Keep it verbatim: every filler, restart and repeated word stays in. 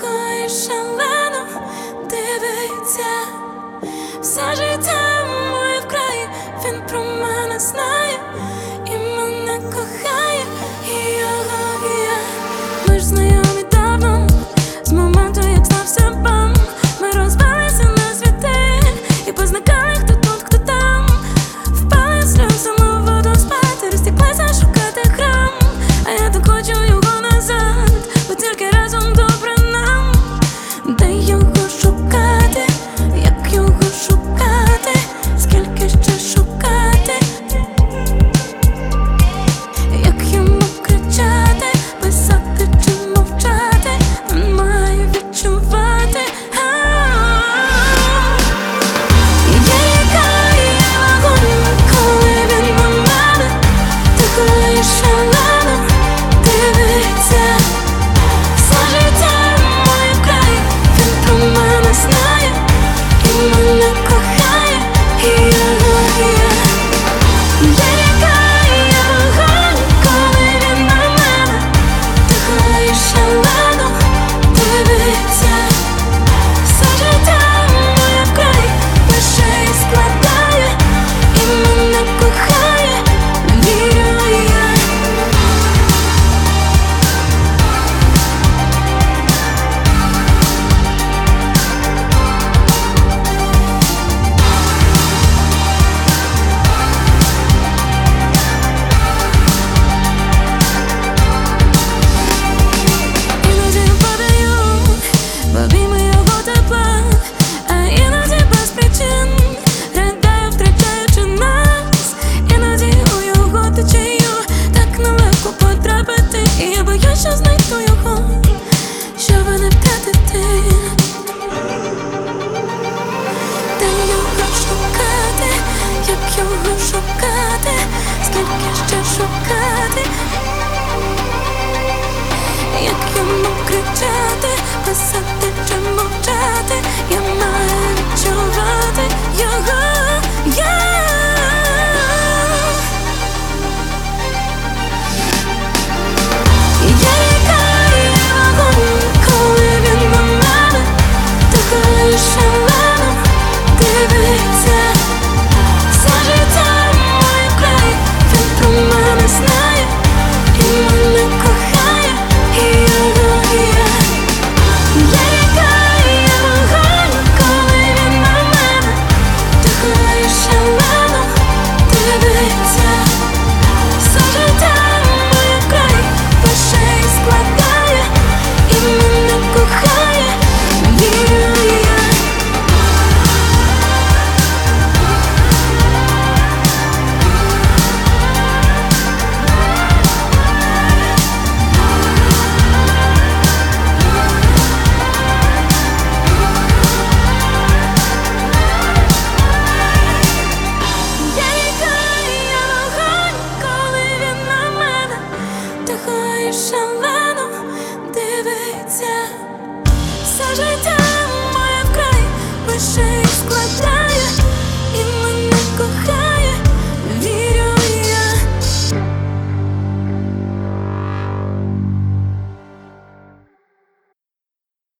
і шалено дивиться. Все життя моє вкраї, він про мене знає і мене кохає, і його і я. Ми ж знайомі давно, з моменту, як стався бам. Ми розбилися на світи і позникали, хто тут, хто там. Впали сльози у воду спати, розтеклися шукати храм. А я так хочу його назад, бо тільки разом добре нам. Де його шукати, як його шукати, скільки ще шукати, як йому кричати, писати чи мовчати, він має відчувати. Є ріка, є вогонь, коли він на мене тихо і шалено дивиться. Все життя моє вкрай, він про мене знає і мене кохає, і його і я. Є ріка, є вогонь, коли він на мене тихо і шалено дивиться. Все життя моє вкрай, лише і складає, і мене кохає, вірю я. Іноді падаю в обійми його тепла, а іноді без причин ридаю, втрачаючи нас. Іноді у його течію так нелегко потрапити, і я боюсь, що знайду його, щоб не втратити. Де його шукати, як його шукати, скільки ще шукати, як йому кричати, писати